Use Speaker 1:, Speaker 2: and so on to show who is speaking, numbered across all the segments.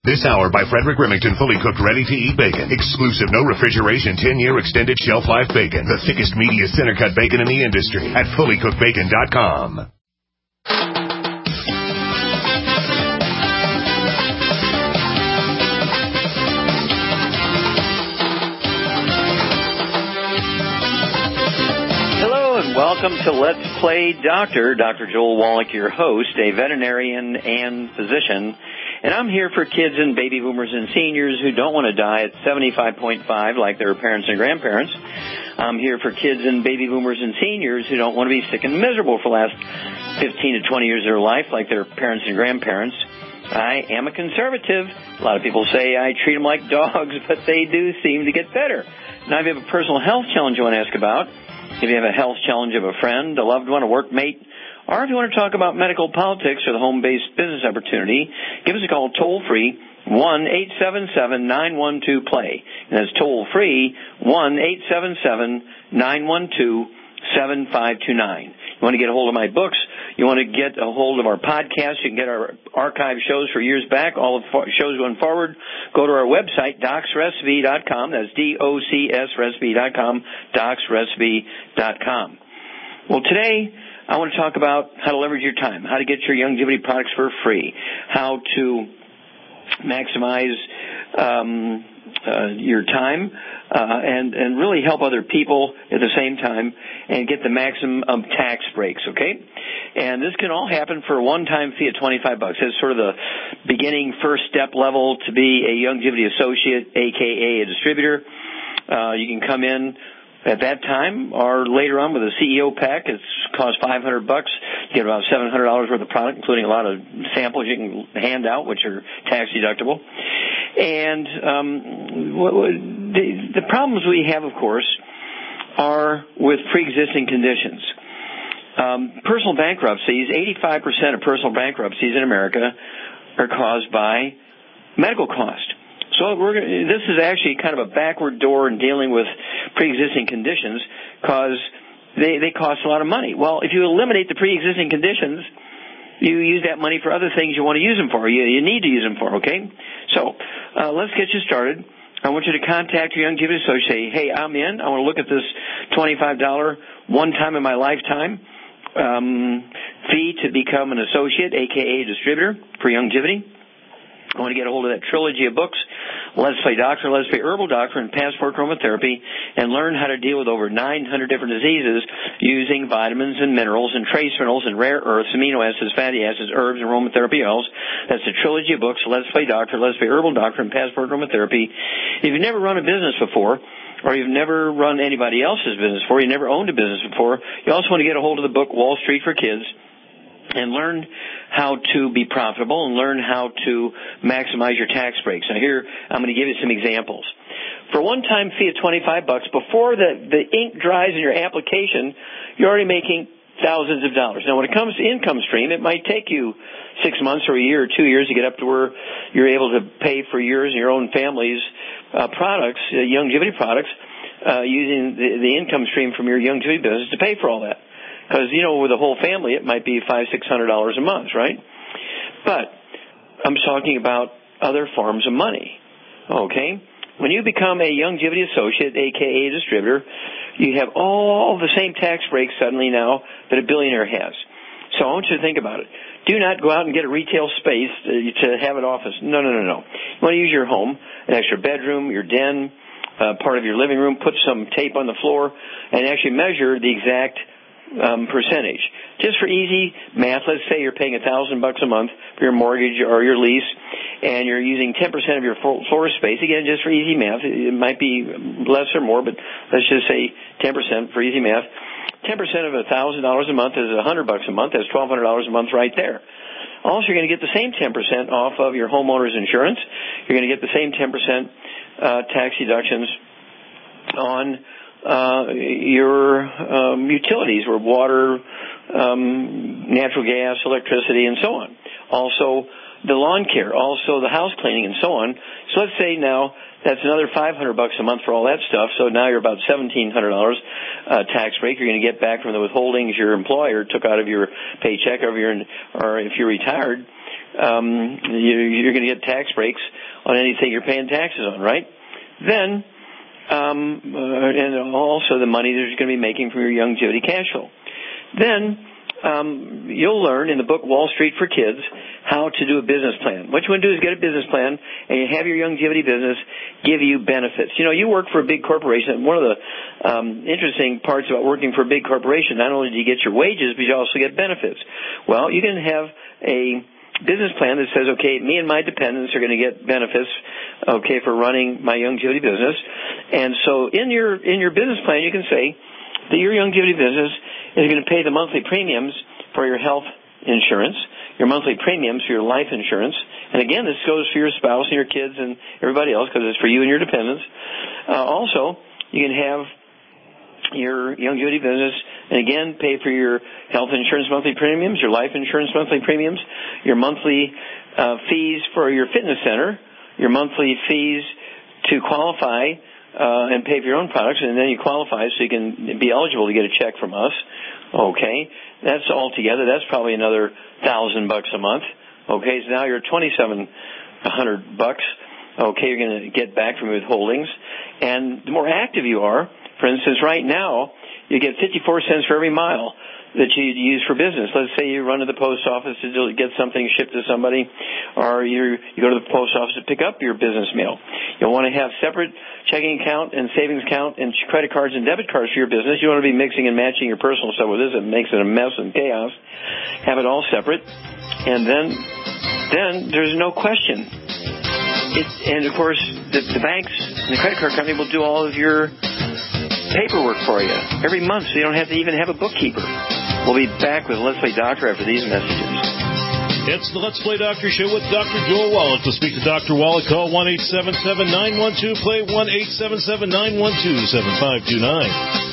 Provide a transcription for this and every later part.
Speaker 1: This hour by Frederick Remington, fully cooked, ready-to-eat bacon. Exclusive, no refrigeration, 10-year extended shelf life bacon. The thickest, meatiest, center-cut bacon in the industry at fullycookedbacon.com.
Speaker 2: Welcome to Let's Play Doctor. Dr. Joel Wallach, your host, a veterinarian and physician. And I'm here for kids and baby boomers and seniors who don't want to die at 75.5 like their parents and grandparents. I'm here for kids and baby boomers and seniors who don't want to be sick and miserable for the last 15 to 20 years of their life like their parents and grandparents. I am a conservative. A lot of people say I treat them like dogs, but they do seem to get better. Now, if you have a personal health challenge you want to ask about, if you have a health challenge of a friend, a loved one, a workmate, or if you want to talk about medical politics or the home-based business opportunity, give us a call toll-free, 1-877-912-PLAY. And that's toll-free, 1-877-912-7529. You want to get a hold of my books, you want to get a hold of our podcast, you can get our archive shows for years back, all the shows going forward. Go to our website, docsrecipe.com. That's DOCSrecipe.com, docsrecipe.com. Well, today I want to talk about how to leverage your time, how to get your Youngevity products for free, how to maximize your time and really help other people at the same time and get the maximum of tax breaks, okay? And this can all happen for a one-time fee of $25. That's sort of the beginning first step level to be a Youngevity associate, a.k.a. a distributor. You can come in at that time or later on with a CEO pack. It's costs $500. You get about $700 worth of product, including a lot of samples you can hand out, which are tax deductible. And the problems we have, of course, are with pre-existing conditions. Personal bankruptcies, 85% of personal bankruptcies in America are caused by medical cost. So this is actually kind of a backward door in dealing with pre-existing conditions because they cost a lot of money. Well, if you eliminate the pre-existing conditions, you use that money for other things you want to use them for. You need to use them for, okay? So let's get you started. I want you to contact your Youngevity associate. Say, hey, I'm in. I want to look at this $25 one time in my lifetime fee to become an associate, a.k.a. distributor for Youngevity. I want to get a hold of that trilogy of books, Let's Play Doctor, Let's Play Herbal Doctor, and Passport Chromotherapy, and learn how to deal with over 900 different diseases using vitamins and minerals and trace minerals and rare earths, amino acids, fatty acids, herbs, and aromatherapy oils. That's a trilogy of books, Let's Play Doctor, Let's Play Herbal Doctor, and Passport Chromotherapy. If you've never run a business before, or you've never run anybody else's business before, you never owned a business before, you also want to get a hold of the book Wall Street for Kids, and learn how to be profitable and learn how to maximize your tax breaks. Now here, I'm going to give you some examples. For a one-time fee of $25, before the ink dries in your application, you're already making thousands of dollars. Now when it comes to income stream, it might take you 6 months or a year or 2 years to get up to where you're able to pay for yours and your own family's products, Youngevity products, using the income stream from your Youngevity business to pay for all that. Because, with a whole family, it might be $500-600 a month, right? But I'm talking about other forms of money, okay? When you become a Youngevity associate, a.k.a. a distributor, you have all the same tax breaks suddenly now that a billionaire has. So I want you to think about it. Do not go out and get a retail space to have an office. No. You want to use your home, an extra bedroom, your den, part of your living room, put some tape on the floor, and actually measure the exact percentage. Just for easy math, let's say you're paying $1,000 a month for your mortgage or your lease, and you're using 10% of your floor space. Again, just for easy math, it might be less or more, but let's just say 10% for easy math. 10% of $1,000 a month is $100 a month. That's $1,200 a month right there. Also, you're going to get the same 10% off of your homeowner's insurance. You're going to get the same 10% tax deductions on your utilities, or water, natural gas, electricity, and so on. Also, the lawn care, also the house cleaning, and so on. So let's say now that's another $500 a month for all that stuff. So now you're about $1,700 tax break. You're going to get back from the withholdings your employer took out of your paycheck, or if you're retired, you're going to get tax breaks on anything you're paying taxes on, right? Then, and also the money that you're going to be making from your longevity cash flow. Then, you'll learn in the book Wall Street for Kids how to do a business plan. What you want to do is get a business plan and you have your longevity business give you benefits. You know, you work for a big corporation. One of the interesting parts about working for a big corporation, not only do you get your wages, but you also get benefits. Well, you can have a business plan that says, okay, me and my dependents are going to get benefits, okay, for running my longevity business. And so in your business plan, you can say that your longevity business is going to pay the monthly premiums for your health insurance, your monthly premiums for your life insurance. And again, this goes for your spouse and your kids and everybody else because it's for you and your dependents. Also, you can have your longevity business, and again, pay for your health insurance monthly premiums, your life insurance monthly premiums, your monthly fees for your fitness center, your monthly fees to qualify and pay for your own products, and then you qualify so you can be eligible to get a check from us. Okay, that's all together. That's probably another $1,000 a month. Okay, so now you're $2,700. Okay, you're going to get back from withholdings, and the more active you are. For instance, right now, you get 54 cents for every mile that you use for business. Let's say you run to the post office to get something shipped to somebody, or you go to the post office to pick up your business mail. You'll want to have separate checking account and savings account and credit cards and debit cards for your business. You want to be mixing and matching your personal stuff with this. It makes it a mess and chaos. Have it all separate. And then there's no question. And, of course, the banks and the credit card company will do all of your paperwork for you every month, so you don't have to even have a bookkeeper. We'll be back with Let's Play Doctor after these messages.
Speaker 3: It's the Let's Play Doctor Show with Dr. Joel Wallach. To speak to Dr. Wallach, call 1-877-912-PLAY, 1-877-912-7529.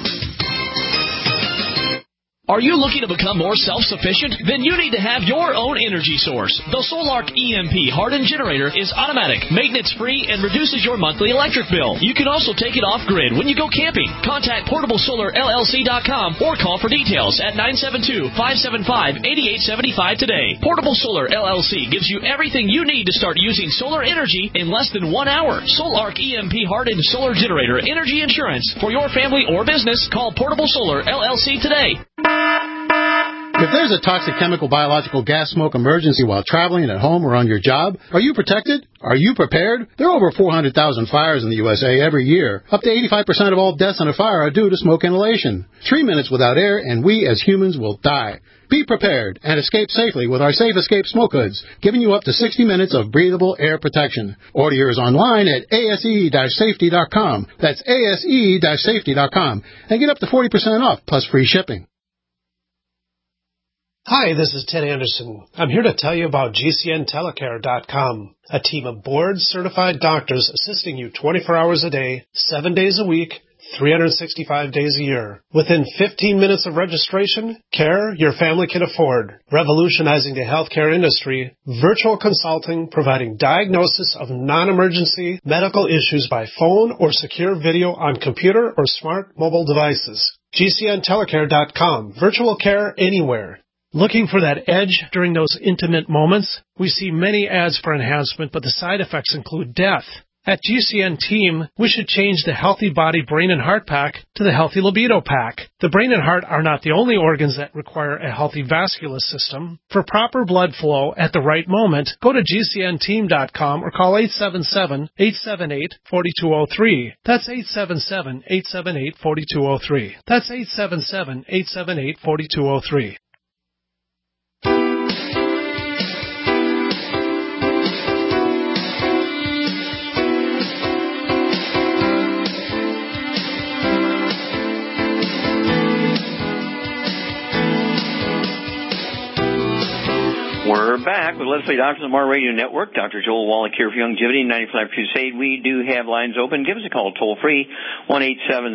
Speaker 4: Are you looking to become more self-sufficient? Then you need to have your own energy source. The Solark EMP hardened generator is automatic, maintenance-free, and reduces your monthly electric bill. You can also take it off-grid when you go camping. Contact PortableSolarLLC.com or call for details at 972-575-8875 today. Portable Solar LLC gives you everything you need to start using solar energy in less than 1 hour. Solark EMP hardened solar generator energy insurance. For your family or business, call Portable Solar LLC today.
Speaker 5: If there's a toxic chemical, biological, gas smoke emergency while traveling at home or on your job, are you protected? Are you prepared? There are over 400,000 fires in the USA every year. Up to 85% of all deaths in a fire are due to smoke inhalation. 3 minutes without air, and we as humans will die. Be prepared and escape safely with our Safe Escape Smoke Hoods, giving you up to 60 minutes of breathable air protection. Order yours online at ase-safety.com. That's ase-safety.com. And get up to 40% off, plus free shipping.
Speaker 6: Hi, this is Ted Anderson. I'm here to tell you about GCNtelecare.com, a team of board-certified doctors assisting you 24 hours a day, 7 days a week, 365 days a year. Within 15 minutes of registration, care your family can afford. Revolutionizing the healthcare industry, virtual consulting providing diagnosis of non-emergency medical issues by phone or secure video on computer or smart mobile devices. GCNtelecare.com, virtual care anywhere. Looking for that edge during those intimate moments? We see many ads for enhancement, but the side effects include death. At GCN Team, we should change the Healthy Body, Brain, and Heart Pack to the Healthy Libido Pack. The brain and heart are not the only organs that require a healthy vascular system. For proper blood flow at the right moment, go to GCNteam.com or call 877-878-4203. That's 877-878-4203. That's 877-878-4203.
Speaker 2: We're back with Let's Play Doctor on the Mar Radio Network. Dr. Joel Wallach here for Longevity 95 Crusade. We do have lines open. Give us a call toll-free,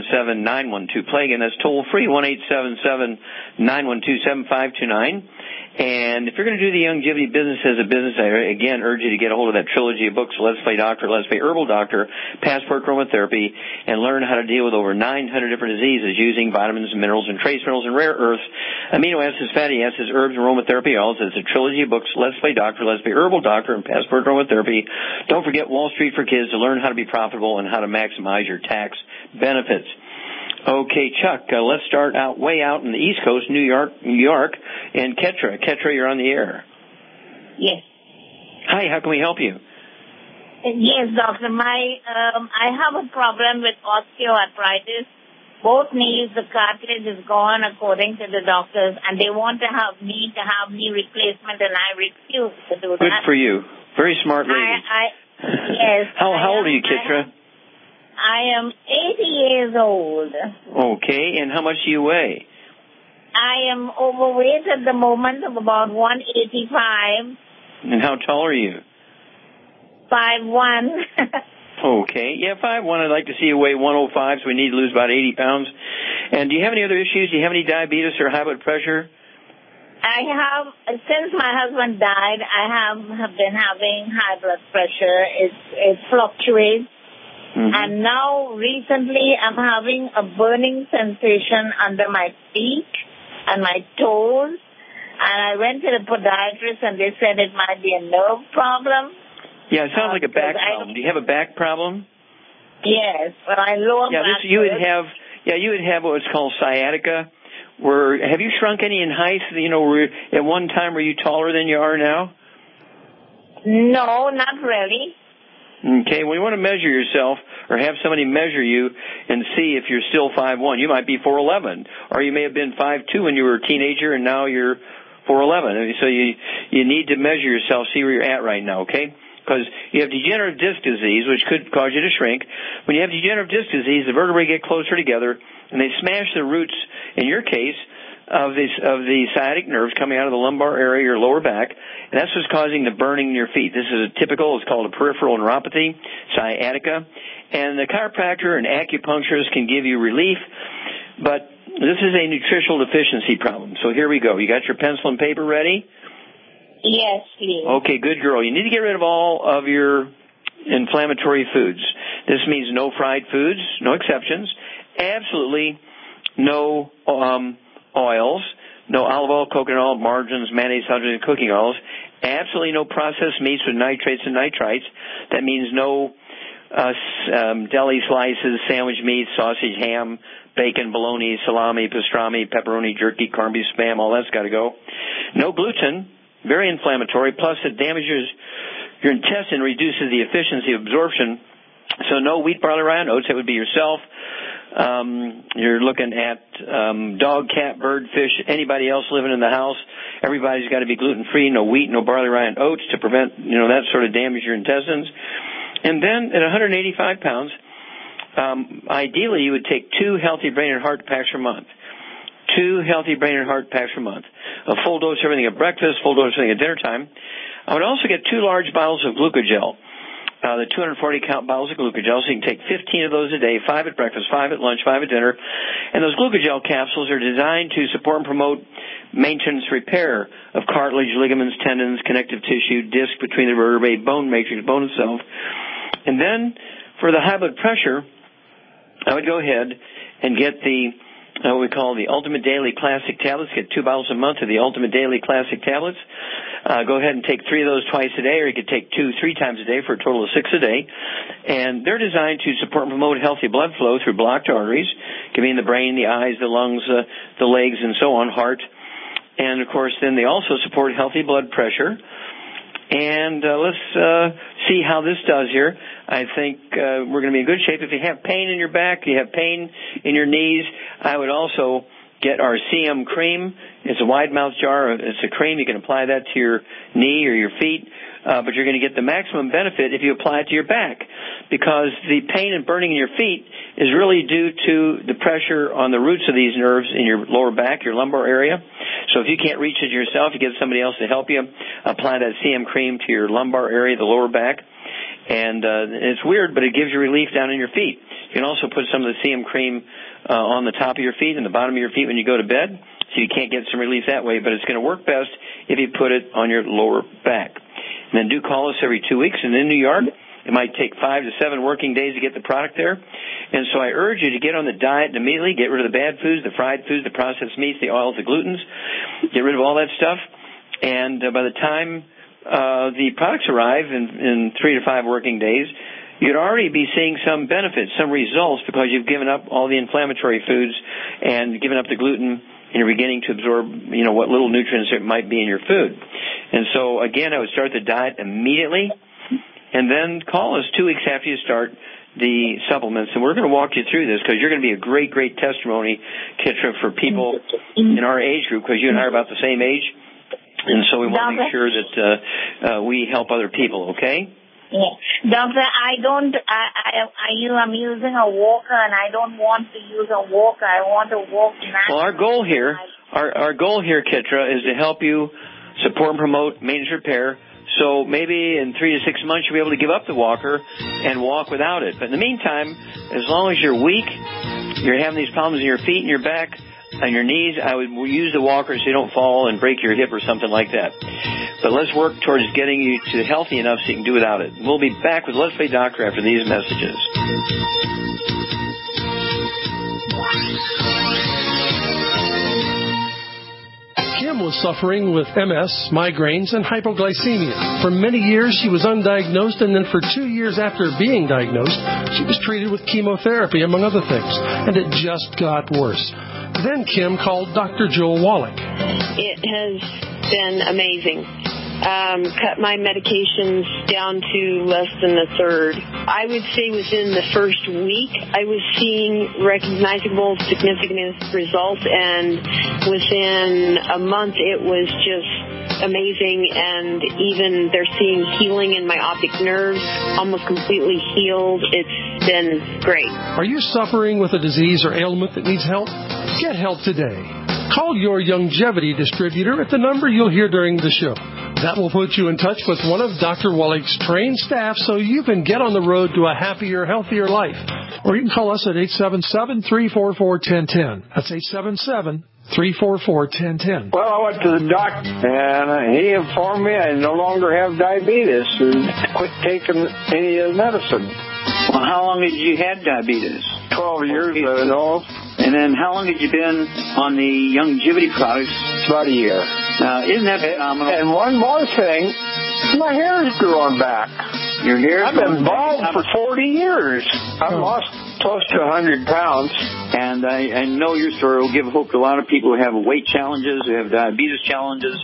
Speaker 2: 1-877-912-PLAY. Again, that's toll-free, 1-877-912-7529. And if you're going to do the longevity business as a business, I again urge you to get a hold of that trilogy of books, Let's Play Doctor, Let's Play Herbal Doctor, Passport Chromotherapy, and learn how to deal with over 900 different diseases using vitamins and minerals and trace minerals and rare earths, amino acids, fatty acids, herbs, and aromatherapy oils. It's a trilogy of books, Let's Play Doctor, Let's Play Herbal Doctor, and Passport Chromotherapy. Don't forget Wall Street for Kids to learn how to be profitable and how to maximize your tax benefits. Okay, Chuck, let's start way out in the East Coast, New York, and Ketra. Ketra, you're on the air.
Speaker 7: Yes.
Speaker 2: Hi, how can we help you?
Speaker 7: Yes, doctor. I have a problem with osteoarthritis. Both knees, the cartilage is gone according to the doctors, and they want to have knee replacement, and I refuse to do that.
Speaker 2: Good for you. Very smart lady.
Speaker 7: Yes.
Speaker 2: How old are you, Ketra?
Speaker 7: I am 80 years old.
Speaker 2: Okay, and how much do you weigh?
Speaker 7: I am overweight at the moment of about 185.
Speaker 2: And how tall are you?
Speaker 7: 5'1".
Speaker 2: Okay, yeah, 5'1". I'd like to see you weigh 105, so we need to lose about 80 pounds. And do you have any other issues? Do you have any diabetes or high blood pressure?
Speaker 7: I have, since my husband died, I have been having high blood pressure. It fluctuates. Mm-hmm. And now, recently, I'm having a burning sensation under my feet and my toes. And I went to the podiatrist, and they said it might be a nerve problem.
Speaker 2: Yeah, it sounds like a back problem. Do you have a back problem?
Speaker 7: Yes, but I lower back.
Speaker 2: You would have what's called sciatica. Have you shrunk any in height? You know, at one time were you taller than you are now?
Speaker 7: No, not really.
Speaker 2: Okay, when you want to measure yourself or have somebody measure you and see if you're still 5'1", you might be 4'11", or you may have been 5'2" when you were a teenager and now you're 4'11". So you need to measure yourself, see where you're at right now, okay? Because you have degenerative disc disease, which could cause you to shrink. When you have degenerative disc disease, the vertebrae get closer together and they smash the roots, in your case, of the sciatic nerves coming out of the lumbar area, your lower back, and that's what's causing the burning in your feet. This is it's called a peripheral neuropathy, sciatica, and the chiropractor and acupuncturist can give you relief, but this is a nutritional deficiency problem. So here we go. You got your pencil and paper ready?
Speaker 7: Yes, please.
Speaker 2: Okay, good girl. You need to get rid of all of your inflammatory foods. This means no fried foods, no exceptions, absolutely no oils, no olive oil, coconut oil, margarines, mayonnaise, hydrogen, cooking oils, absolutely no processed meats with nitrates and nitrites. That means no deli slices, sandwich meats, sausage, ham, bacon, bologna, salami, pastrami, pepperoni, jerky, corned beef, spam, all that's got to go. No gluten, very inflammatory, plus it damages your intestine, reduces the efficiency of absorption. So no wheat, barley, rye, and oats, that would be yourself. You're looking at dog, cat, bird, fish, anybody else living in the house. Everybody's got to be gluten-free, no wheat, no barley, rye, and oats to prevent, that sort of damage your intestines. And then at 185 pounds, ideally you would take 2 healthy brain and heart packs per month. 2 healthy brain and heart packs per month. A full dose of everything at breakfast, full dose of everything at dinner time. I would also get 2 large bottles of glucogel. The 240-count bottles of glucogel, so you can take 15 of those a day, 5 at breakfast, 5 at lunch, 5 at dinner. And those glucogel capsules are designed to support and promote maintenance repair of cartilage, ligaments, tendons, connective tissue, disc between the vertebrae, bone matrix, bone itself. And then for the high blood pressure, I would go ahead and get what we call the Ultimate Daily Classic Tablets. Get 2 bottles a month of the Ultimate Daily Classic Tablets. Go ahead and take 3 of those twice a day, or you could take 2 3 times a day for a total of 6 a day. And they're designed to support and promote healthy blood flow through blocked arteries, giving the brain, the eyes, the lungs, the legs, and so on, heart. And, of course, then they also support healthy blood pressure. And let's see how this does here. I think we're going to be in good shape. If you have pain in your back, you have pain in your knees, I would also get our CM cream. It's a wide mouth jar. It's a cream. You can apply that to your knee or your feet, but you're going to get the maximum benefit if you apply it to your back, because the pain and burning in your feet is really due to the pressure on the roots of these nerves in your lower back, your lumbar area. So if you can't reach it yourself, you get somebody else to help you. Apply that CM cream to your lumbar area, the lower back. And it's weird, but it gives you relief down in your feet. You can also put some of the CM cream on the top of your feet and the bottom of your feet when you go to bed. so you can't get some relief that way, but it's going to work best if you put it on your lower back. And then do call us every 2 weeks. And in New York, it might take 5 to 7 working days to get the product there. And so I urge you to get on the diet immediately, get rid of the bad foods, the fried foods, the processed meats, the oils, the glutens, get rid of all that stuff. And by the time the products arrive in 3 to 5 working days, you'd already be seeing some benefits, some results, because you've given up all the inflammatory foods and given up the gluten, and you're beginning to absorb, what little nutrients there might be in your food. And so, again, I would start the diet immediately, and then call us 2 weeks after you start the supplements. And we're going to walk you through this, because you're going to be a great, great testimony, Kitra, for people in our age group, because you and I are about the same age. And so we want to make sure that we help other people, okay?
Speaker 7: Yeah. Doctor, I'm using a walker, and I don't want to use a walker. I want to walk naturally.
Speaker 2: Well, our goal here, Kitra, is to help you support and promote maintenance repair. So maybe in 3 to 6 months you'll be able to give up the walker and walk without it. But in the meantime, as long as you're weak, you're having these problems in your feet and your back and your knees, I would use the walker so you don't fall and break your hip or something like that. But let's work towards getting you to healthy enough so you can do without it. We'll be back with Let's Play Doctor after these messages.
Speaker 8: Kim was suffering with MS, migraines, and hypoglycemia. For many years, she was undiagnosed, and then for 2 years after being diagnosed, she was treated with chemotherapy, among other things, and it just got worse. Then Kim called Dr. Joel Wallach.
Speaker 9: It has been amazing. Cut my medications down to less than a third. I would say within the first week, I was seeing recognizable, significant results, and within a month, it was just amazing. And even they're seeing healing in my optic nerves, almost completely healed. It's been great.
Speaker 8: Are you suffering with a disease or ailment that needs help? Get help today. Call your Youngevity distributor at the number you'll hear during the show. That will put you in touch with one of Dr. Wallach's trained staff so you can get on the road to a happier, healthier life. Or you can call us at 877-344-1010. That's 877-344-1010.
Speaker 10: Well, I went to the doctor, and he informed me I no longer have diabetes and quit taking any of the medicine.
Speaker 2: Well, how long had you had diabetes?
Speaker 10: 12 years ago.
Speaker 2: And then how long had you been on the Youngevity products?
Speaker 10: About a year.
Speaker 2: Isn't that phenomenal?
Speaker 10: And one more thing, my hair is growing back.
Speaker 2: Your hair?
Speaker 10: I've been bald for 40 years. I've lost close to 100 pounds.
Speaker 2: And I know your story will give hope to a lot of people who have weight challenges, who have diabetes challenges.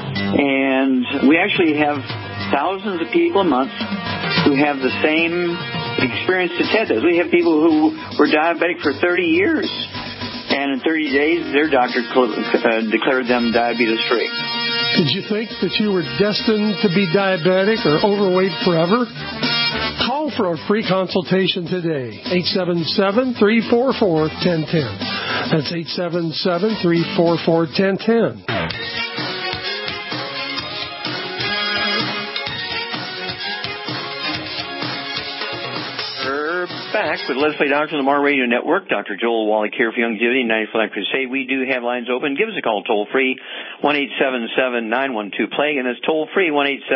Speaker 2: And we actually have thousands of people a month who have the same experience that Ted does. We have people who were diabetic for 30 years, and in 30 days, their doctor declared them diabetes-free.
Speaker 8: Did you think that you were destined to be diabetic or overweight forever? Call for a free consultation today, 877-344-1010. That's 877-344-1010.
Speaker 2: Back with Let's Play Doctor on the Mar Radio Network. Dr. Joel Wallach here for Youngevity, 94 Life Crusade. We do have lines open. Give us a call toll-free, 1-877-912-PLAGUE, and that's toll-free,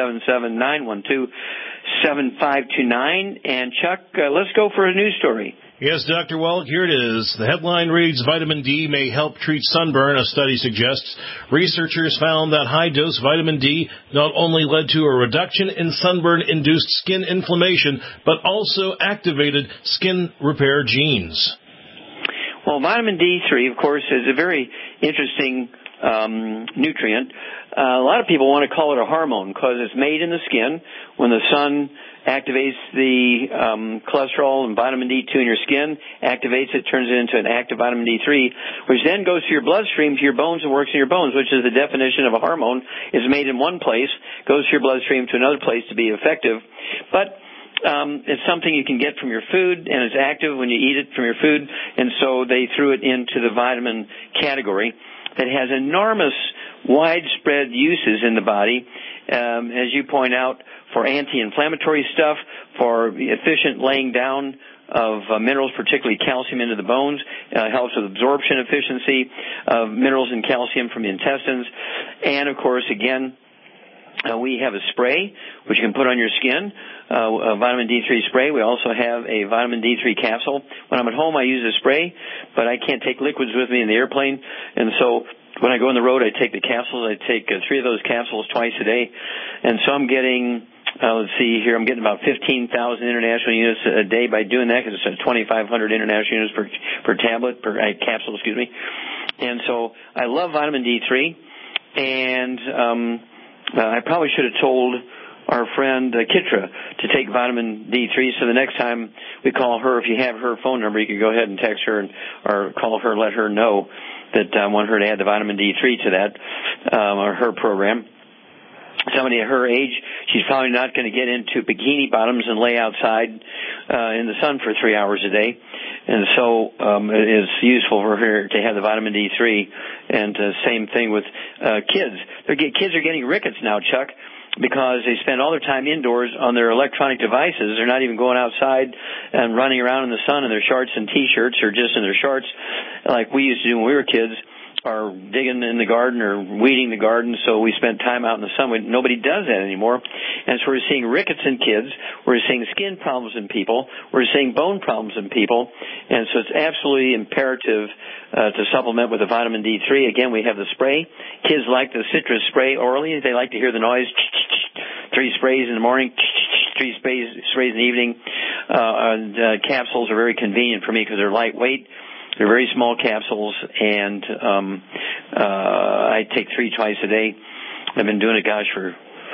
Speaker 2: 1-877-912-7529. And Chuck, let's go for a news story.
Speaker 3: Yes, Dr. Wallach, here it is. The headline reads, vitamin D may help treat sunburn, a study suggests. Researchers found that high-dose vitamin D not only led to a reduction in sunburn-induced skin inflammation, but also activated skin repair genes.
Speaker 2: Well, vitamin D3, of course, is a very interesting nutrient. A lot of people want to call it a hormone because it's made in the skin. When the sun activates the cholesterol and vitamin D2 in your skin, activates it, turns it into an active vitamin D3, which then goes to your bloodstream, to your bones, and works in your bones, which is the definition of a hormone. Is made in one place, goes to your bloodstream to another place to be effective. But it's something you can get from your food, and it's active when you eat it from your food, and so they threw it into the vitamin category that has enormous widespread uses in the body. As you point out, for anti-inflammatory stuff, for efficient laying down of minerals, particularly calcium into the bones, helps with absorption efficiency of minerals and calcium from the intestines. And, of course, again, we have a spray which you can put on your skin, a vitamin D3 spray. We also have a vitamin D3 capsule. When I'm at home, I use a spray, but I can't take liquids with me in the airplane. And so when I go on the road, I take the capsules. I take 3 of those capsules twice a day. And so I'm getting, let's see here, I'm getting about 15,000 international units a day by doing that, because it's 2,500 international units per tablet, per capsule, excuse me. And so I love vitamin D3. And I probably should have told our friend Kitra to take vitamin D3, so the next time we call her, if you have her phone number, you can go ahead and text her or call her and let her know that I want her to add the vitamin D3 to that, or her program. Somebody at her age, she's probably not going to get into bikini bottoms and lay outside in the sun for 3 hours a day. And so it is useful for her to have the vitamin D3. And same thing with kids. Kids are getting rickets now, Chuck, because they spend all their time indoors on their electronic devices. They're not even going outside and running around in the sun in their shorts and T-shirts, or just in their shorts like we used to do when we were kids, or digging in the garden or weeding the garden. So we spent time out in the sun. Nobody does that anymore. And so we're seeing rickets in kids. We're seeing skin problems in people. We're seeing bone problems in people. And so it's absolutely imperative to supplement with the vitamin D3. Again, we have the spray. Kids like the citrus spray orally. They like to hear the noise. 3 sprays in the morning, 3 sprays in the evening. Capsules are very convenient for me because they're lightweight. They're very small capsules, and I take 3 twice a day. I've been doing it, for,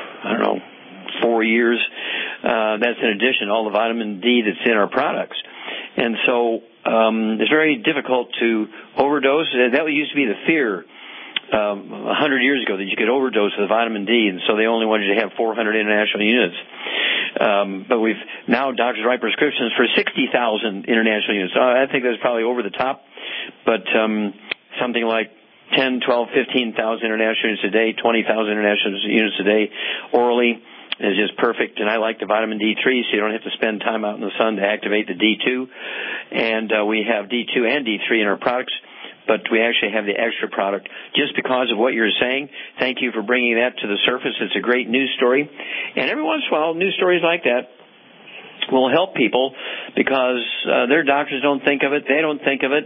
Speaker 2: 4 years. That's in addition to all the vitamin D that's in our products. And so it's very difficult to overdose. That used to be the fear 100 years ago, that you could overdose with vitamin D, and so they only wanted you to have 400 international units. But now doctors write prescriptions for 60,000 international units. I think that's probably over the top, but something like 10, 12, 15,000 international units a day, 20,000 international units a day orally is just perfect. And I like the vitamin D3, so you don't have to spend time out in the sun to activate the D2. And we have D2 and D3 in our products, but we actually have the extra product just because of what you're saying. Thank you for bringing that to the surface. It's a great news story. And every once in a while, news stories like that will help people because their doctors don't think of it. They don't think of it.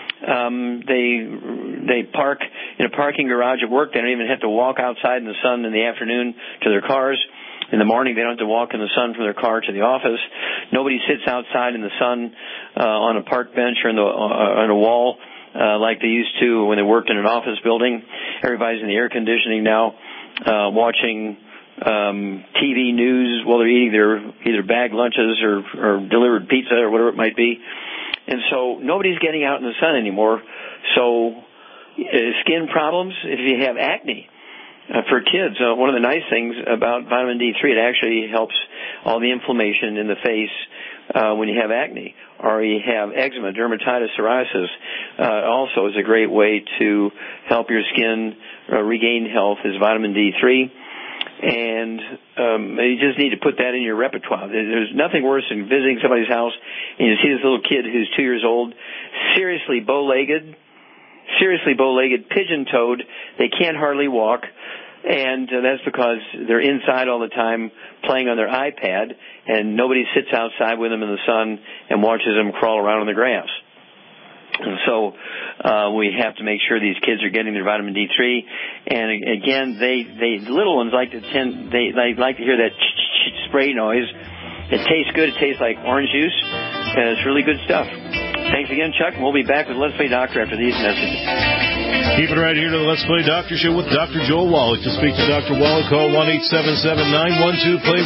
Speaker 2: They park in a parking garage at work. They don't even have to walk outside in the sun in the afternoon to their cars. In the morning, they don't have to walk in the sun from their car to the office. Nobody sits outside in the sun on a park bench or on a wall like they used to when they worked in an office building. Everybody's in the air conditioning now, watching TV news while they're eating their either bag lunches or delivered pizza or whatever it might be. And so nobody's getting out in the sun anymore. So skin problems, if you have acne, for kids, one of the nice things about vitamin D3, it actually helps all the inflammation in the face when you have acne, or you have eczema, dermatitis, psoriasis. Also is a great way to help your skin regain health is vitamin D3. And you just need to put that in your repertoire. There's nothing worse than visiting somebody's house and you see this little kid who's 2 years old, seriously bow-legged, pigeon-toed. They can't hardly walk, and that's because they're inside all the time playing on their iPad, and nobody sits outside with them in the sun and watches them crawl around on the grass. And so we have to make sure these kids are getting their vitamin D3. And again, the little ones like to hear that spray noise. It tastes good. It tastes like orange juice, and it's really good stuff. Thanks again, Chuck. We'll be back with Let's Play Doctor after these messages.
Speaker 3: Keep it right here to the Let's Play Doctor Show with Dr. Joel Wallach. To speak to Dr. Wallach, call 1-877-912-PLAY,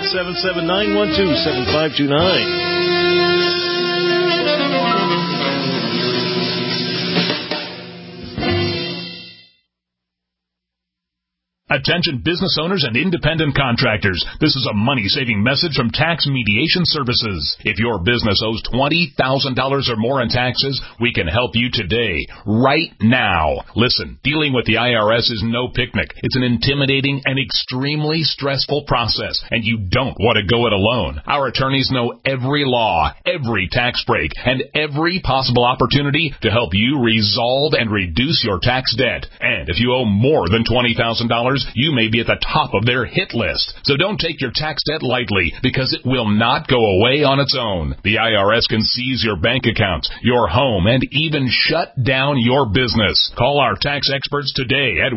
Speaker 3: 1-877-912-7529.
Speaker 11: Attention business owners and independent contractors. This is a money-saving message from Tax Mediation Services. If your business owes $20,000 or more in taxes, we can help you today, right now. Listen, dealing with the IRS is no picnic. It's an intimidating and extremely stressful process, and you don't want to go it alone. Our attorneys know every law, every tax break, and every possible opportunity to help you resolve and reduce your tax debt. And if you owe more than $20,000, you may be at the top of their hit list. So don't take your tax debt lightly, because it will not go away on its own. The IRS can seize your bank accounts, your home, and even shut down your business. Call our tax experts today at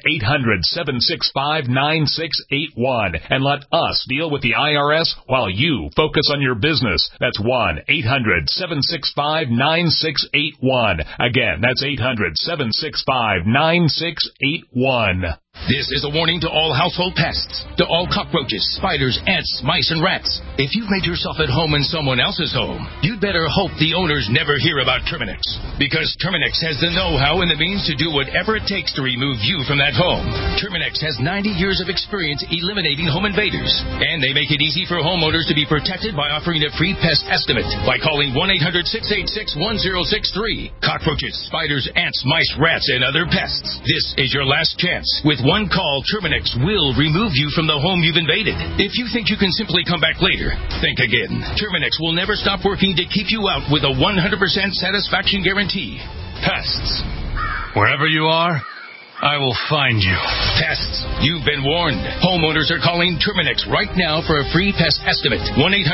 Speaker 11: 1-800-765-9681 and let us deal with the IRS while you focus on your business. That's 1-800-765-9681. Again, that's 800-765-9681.
Speaker 12: This is a warning to all household pests, to all cockroaches, spiders, ants, mice, and rats. If you've made yourself at home in someone else's home, you'd better hope the owners never hear about Terminix. Because Terminix has the know-how and the means to do whatever it takes to remove you from that home. Terminix has 90 years of experience eliminating home invaders. And they make it easy for homeowners to be protected by offering a free pest estimate by calling 1-800-686-1063. Cockroaches, spiders, ants, mice, rats, and other pests. This is your last chance. With one call, Terminix will remove you from the home you've invaded. If you think you can simply come back later, think again. Terminix will never stop working to keep you out with a 100% satisfaction guarantee. Pests. Wherever you are, I will find you. Pests. You've been warned. Homeowners are calling Terminix right now for a free pest estimate.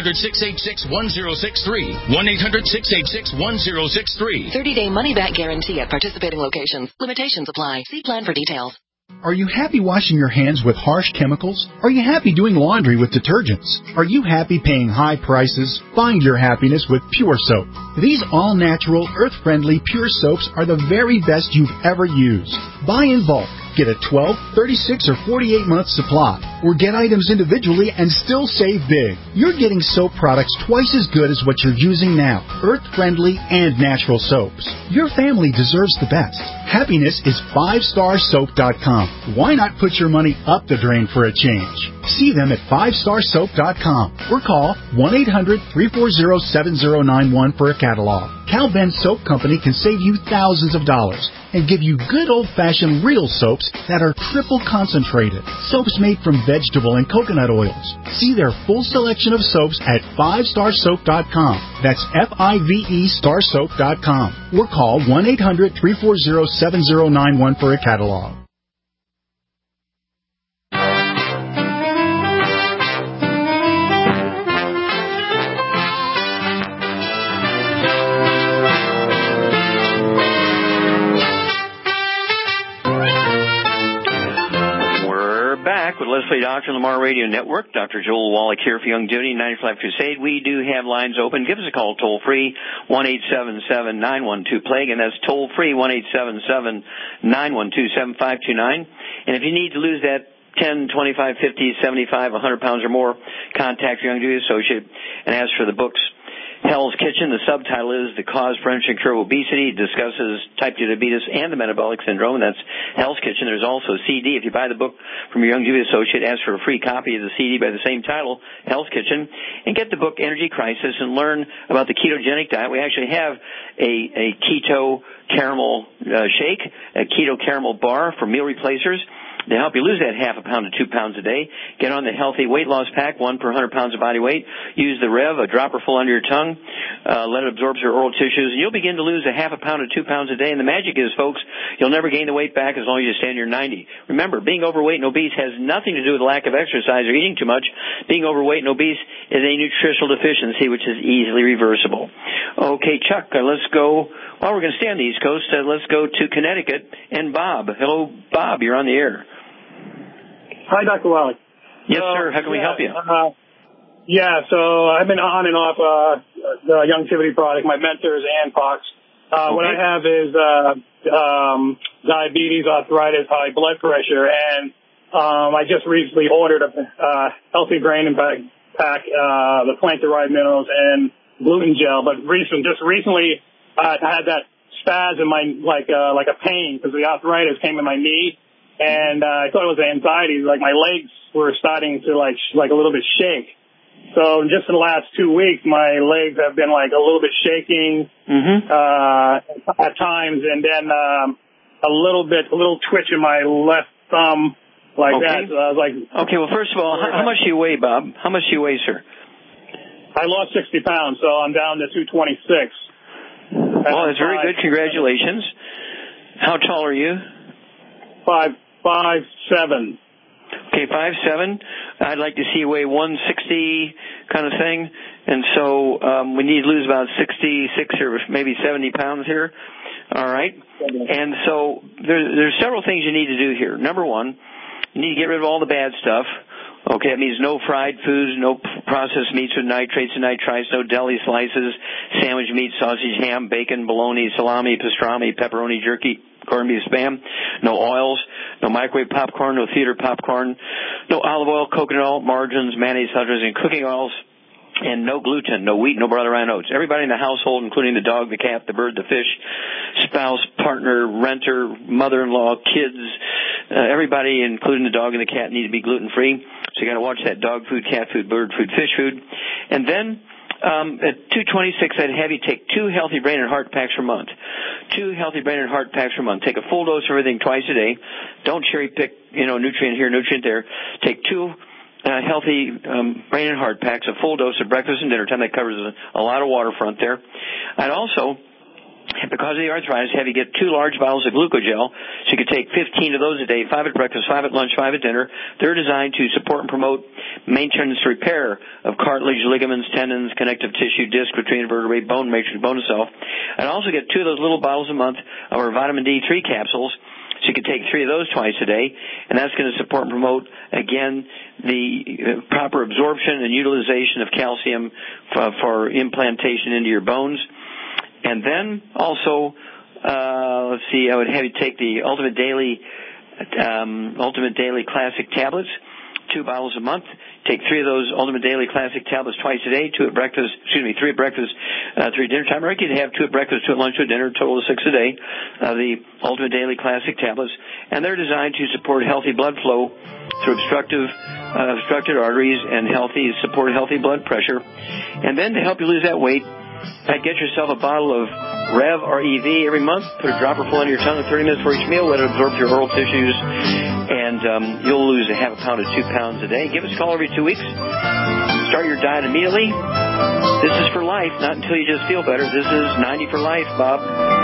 Speaker 12: 1-800-686-1063. 1-800-686-1063.
Speaker 13: 30-day money-back guarantee at participating locations. Limitations apply. See plan for details.
Speaker 14: Are you happy washing your hands with harsh chemicals? Are you happy doing laundry with detergents? Are you happy paying high prices? Find your happiness with Pure Soap. These all-natural, earth-friendly Pure Soaps are the very best you've ever used. Buy in bulk. Get a 12, 36, or 48-month supply, or get items individually and still save big. You're getting soap products twice as good as what you're using now, earth-friendly and natural soaps. Your family deserves the best. Happiness is 5starsoap.com. Why not put your money up the drain for a change? See them at 5starsoap.com or call 1-800-340-7091 for a catalog. Cal Ben Soap Company can save you thousands of dollars and give you good old-fashioned real soaps that are triple concentrated. Soaps made from vegetable and coconut oils. See their full selection of soaps at 5starsoap.com. That's F-I-V-E starsoap.com. Or call 1-800-340-7091 for a catalog.
Speaker 2: With Leslie Doctor, Lamar Radio Network. Dr. Joel Wallach here for Young Duty, 95 Crusade. We do have lines open. Give us a call toll-free, 1-877-912-PLAGUE, and that's toll-free, 1-877-912-7529. And if you need to lose that 10, 25, 50, 75, 100 pounds or more, contact your Young Duty associate and ask for the books. Hell's Kitchen, the subtitle is The Cause, Prevention, Cure of Obesity. It discusses type 2 diabetes and the metabolic syndrome, and that's Hell's Kitchen. There's also a CD. If you buy the book from your Young Duty associate, ask for a free copy of the CD by the same title, Hell's Kitchen, and get the book Energy Crisis and learn about the ketogenic diet. We actually have a keto caramel shake, a keto caramel bar for meal replacers. To help you lose that half a pound to 2 pounds a day, get on the healthy weight loss pack, 1 per 100 pounds of body weight. Use the Rev, a dropper full under your tongue. Let it absorb your oral tissues, and you'll begin to lose a half a pound to 2 pounds a day. And the magic is, folks, you'll never gain the weight back as long as you stay under 90. Remember, being overweight and obese has nothing to do with lack of exercise or eating too much. Being overweight and obese is a nutritional deficiency, which is easily reversible. Okay, Chuck, let's go. Well, we're going to stay on the East Coast. Let's go to Connecticut. And Bob. Hello, Bob. You're on the air.
Speaker 15: Hi, Dr. Wallach.
Speaker 2: Yes, sir. How can we help you?
Speaker 15: So I've been on and off the Youngtivity product, my Mentors and Fox. What I have is diabetes, arthritis, high blood pressure, and I just recently ordered a healthy brain impact pack, the plant-derived minerals, and gluten gel. But recently, I had that spasm, like a pain, because the arthritis came in my knee. and I thought it was anxiety. Like my legs were starting to like a little bit shake. So just in the last 2 weeks, my legs have been like a little bit shaking at times, and then a little twitch in my left thumb, like that. So I was like,
Speaker 2: okay. Well, first of all, how much do you weigh, Bob? How much do you weigh, sir?
Speaker 15: I lost 60 pounds, so I'm down to 226.
Speaker 2: Well, that's very good. Congratulations. How tall are you?
Speaker 15: 5'7".
Speaker 2: Okay, 5'7". I'd like to see you weigh 160 kind of thing. And so we need to lose about 66 or maybe 70 pounds here. All right. And so there's several things you need to do here. Number one, you need to get rid of all the bad stuff. Okay, that means no fried foods, no processed meats with nitrates and nitrites, no deli slices, sandwich meat, sausage, ham, bacon, bologna, salami, pastrami, pepperoni, jerky, corned beef, Spam, no oils, no microwave popcorn, no theater popcorn, no olive oil, coconut oil, margarines, mayonnaise, hydrons, and cooking oils, and no gluten, no wheat, no brother rye oats. Everybody in the household, including the dog, the cat, the bird, the fish, spouse, partner, renter, mother-in-law, kids, everybody, including the dog and the cat, need to be gluten-free. So you got to watch that: dog food, cat food, bird food, fish food. And then at 226, I'd have you take 2 healthy brain and heart packs per month. 2 healthy brain and heart packs per month. Take a full dose of everything twice a day. Don't cherry pick, nutrient here, nutrient there. Take 2 healthy brain and heart packs, a full dose of breakfast and dinner time. That covers a lot of waterfront there. I'd also, because of the arthritis, have you get 2 large bottles of glucogel, so you could take 15 of those a day, 5 at breakfast, 5 at lunch, 5 at dinner. They're designed to support and promote maintenance repair of cartilage, ligaments, tendons, connective tissue, disc, retained vertebrae, bone matrix, bone itself. I'd also get 2 of those little bottles a month of our vitamin D3 capsules, so you could take 3 of those twice a day, and that's going to support and promote, again, the proper absorption and utilization of calcium for implantation into your bones. And then also, let's see, I would have you take the Ultimate Daily Classic tablets, 2 bottles a month. Take 3 of those Ultimate Daily Classic tablets twice a day, 3 at breakfast, 3 at dinner time. Or you could have 2 at breakfast, 2 at lunch, 2 at dinner, total of 6 a day, the Ultimate Daily Classic tablets. And they're designed to support healthy blood flow through obstructed arteries and support healthy blood pressure. And then to help you lose that weight, I'd get yourself a bottle of Rev or EV every month. Put a dropper full into your tongue 30 minutes for each meal. Let it absorb your oral tissues, and you'll lose a half a pound to 2 pounds a day. Give us a call every 2 weeks. Start your diet immediately. This is for life, not until you just feel better. This is 90 for life, Bob.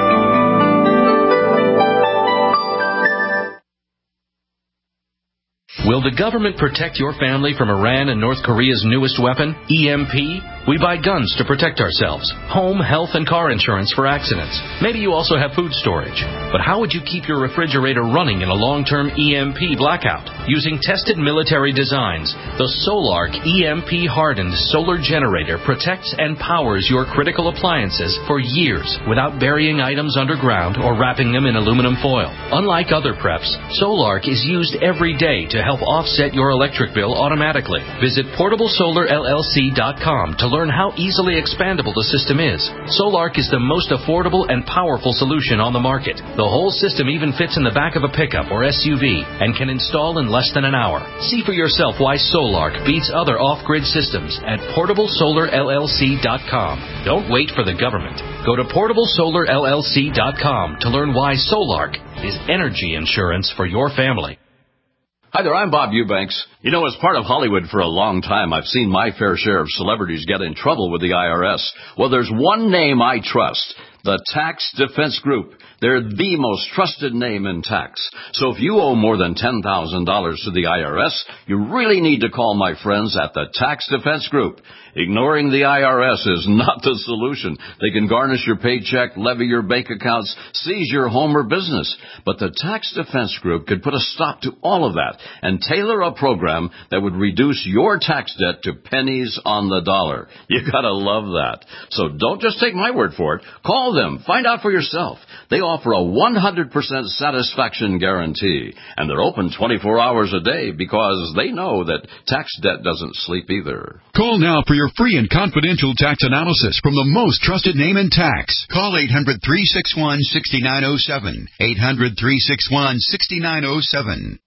Speaker 16: Will the government protect your family from Iran and North Korea's newest weapon, EMP? We buy guns to protect ourselves, home, health, and car insurance for accidents. Maybe you also have food storage. But how would you keep your refrigerator running in a long-term EMP blackout? Using tested military designs, the Solark EMP-hardened solar generator protects and powers your critical appliances for years without burying items underground or wrapping them in aluminum foil. Unlike other preps, Solark is used every day to help offset your electric bill automatically. Visit PortableSolarLLC.com to learn how easily expandable the system is. Solark is the most affordable and powerful solution on the market. The whole system even fits in the back of a pickup or SUV and can install in less than an hour. See for yourself why Solark beats other off-grid systems at PortableSolarLLC.com. Don't wait for the government. Go to PortableSolarLLC.com to learn why Solark is energy insurance for your family.
Speaker 17: Hi there, I'm Bob Eubanks. As part of Hollywood for a long time, I've seen my fair share of celebrities get in trouble with the IRS. Well, there's one name I trust, the Tax Defense Group. They're the most trusted name in tax. So if you owe more than $10,000 to the IRS, you really need to call my friends at the Tax Defense Group. Ignoring the IRS is not the solution. They can garnish your paycheck, levy your bank accounts, seize your home or business. But the Tax Defense Group could put a stop to all of that and tailor a program that would reduce your tax debt to pennies on the dollar. You gotta love that. So don't just take my word for it. Call them. Find out for yourself. They offer a 100% satisfaction guarantee, and they're open 24 hours a day because they know that tax debt doesn't sleep either.
Speaker 18: Call now for your free and confidential tax analysis from the most trusted name in tax. Call 800-361-6907. 800-361-6907.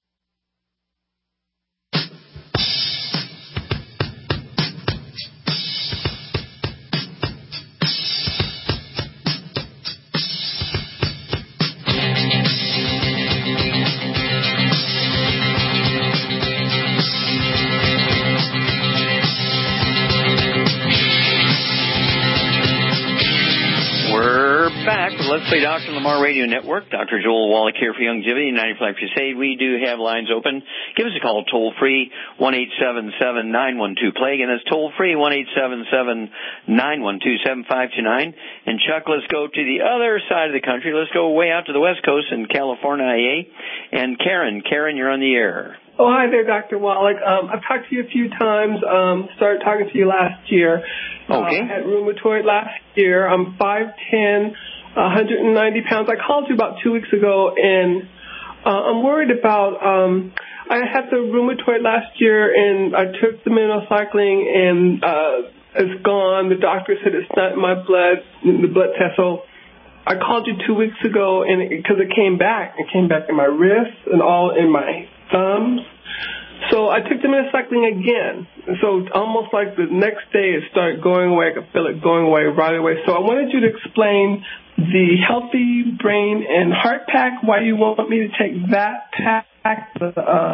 Speaker 2: Let's Play Dr. Lamar Radio Network. Dr. Joel Wallach here for Youngevity 95 Crusade. We do have lines open. Give us a call toll-free, 1-877-912-PLAGUE. And that's toll-free, 1-877-912-7529. And Chuck, let's go to the other side of the country. Let's go way out to the West Coast in California, IA. And Karen, you're on the air.
Speaker 19: Oh, hi there, Dr. Wallach. I've talked to you a few times. Started talking to you last year.
Speaker 2: Okay.
Speaker 19: I had rheumatoid last year. I'm 5'10", 190 pounds. I called you about 2 weeks ago, and I'm worried about, I had the rheumatoid last year, and I took the minocycline, and it's gone. The doctor said it's not in my blood, the blood test. So I called you 2 weeks ago, and because it came back in my wrists and all in my thumbs. So I took the minocycline again. So almost like the next day it started going away. I could feel it going away right away. So I wanted you to explain the Healthy Brain and Heart Pack, why you want me to take that pack, the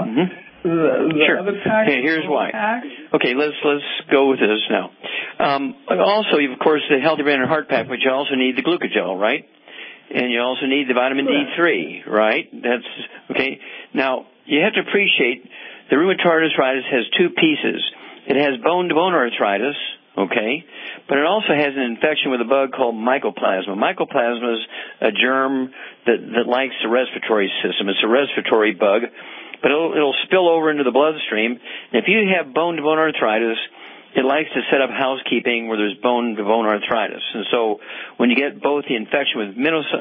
Speaker 2: sure.
Speaker 19: other pack.
Speaker 2: Okay, here's why. Okay, let's go with this now. Also, of course, the Healthy Brain and Heart Pack, but you also need the glucogel, right? And you also need the vitamin D3, right? That's okay. Now, you have to appreciate the rheumatoid arthritis has two pieces. It has bone-to-bone arthritis, okay, but it also has an infection with a bug called mycoplasma. Mycoplasma is a germ that likes the respiratory system. It's a respiratory bug, but it'll spill over into the bloodstream. And if you have bone-to-bone arthritis, it likes to set up housekeeping where there's bone-to-bone arthritis. And so when you get both the infection with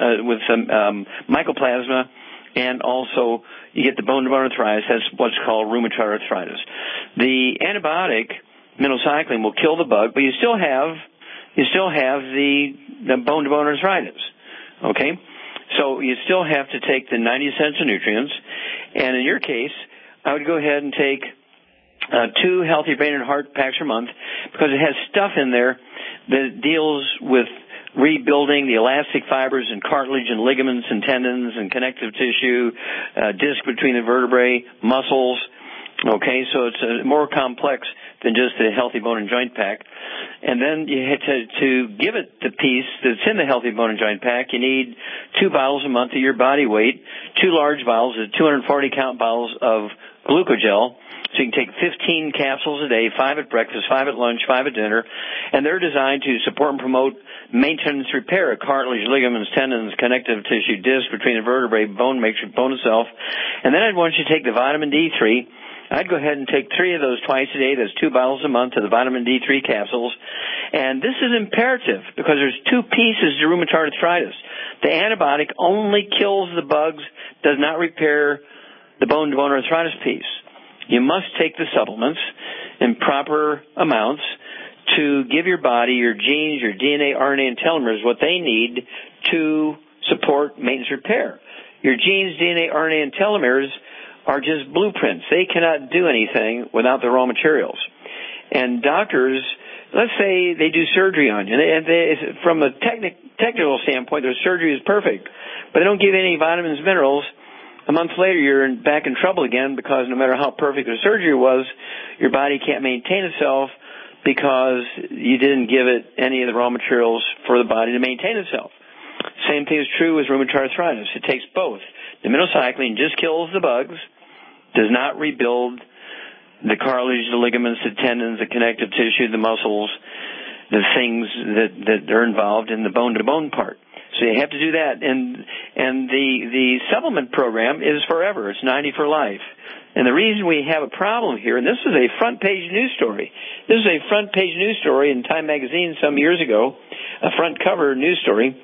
Speaker 2: mycoplasma and also you get the bone-to-bone arthritis, that's what's called rheumatoid arthritis. The antibiotic, minocycline, will kill the bug, but you still have the bone-to-bone arthritis, okay? So you still have to take the 90 essential nutrients, and in your case, I would go ahead and take 2 Healthy Brain and Heart Packs per month because it has stuff in there that deals with rebuilding the elastic fibers and cartilage and ligaments and tendons and connective tissue, disc between the vertebrae, muscles. Okay, so it's more complex than just the Healthy Bone and Joint Pack. And then you had to give it the piece that's in the Healthy Bone and Joint Pack, you need 2 bottles a month of your body weight, 2 large bottles, 240 count bottles of glucogel. So you can take 15 capsules a day, 5 at breakfast, 5 at lunch, 5 at dinner, and they're designed to support and promote maintenance repair of cartilage, ligaments, tendons, connective tissue, disc between the vertebrae, bone matrix, bone itself. And then I'd want you to take the vitamin D3. I'd go ahead and take 3 of those twice a day. That's 2 bottles a month of the vitamin D3 capsules. And this is imperative because there's 2 pieces to rheumatoid arthritis. The antibiotic only kills the bugs, does not repair the bone-to-bone arthritis piece. You must take the supplements in proper amounts to give your body, your genes, your DNA, RNA, and telomeres what they need to support maintenance repair. Your genes, DNA, RNA, and telomeres are just blueprints. They cannot do anything without the raw materials. And doctors, let's say they do surgery on you, and from a technical standpoint, their surgery is perfect, but they don't give any vitamins, minerals. A month later, you're back in trouble again because no matter how perfect the surgery was, your body can't maintain itself because you didn't give it any of the raw materials for the body to maintain itself. Same thing is true with rheumatoid arthritis. It takes both. The minocycline just kills the bugs, does not rebuild the cartilage, the ligaments, the tendons, the connective tissue, the muscles, the things that are involved in the bone-to-bone part. So you have to do that. And the supplement program is forever. It's 90 for life. And the reason we have a problem here, and this is a front-page news story. This is a front-page news story in Time magazine some years ago, a front-cover news story.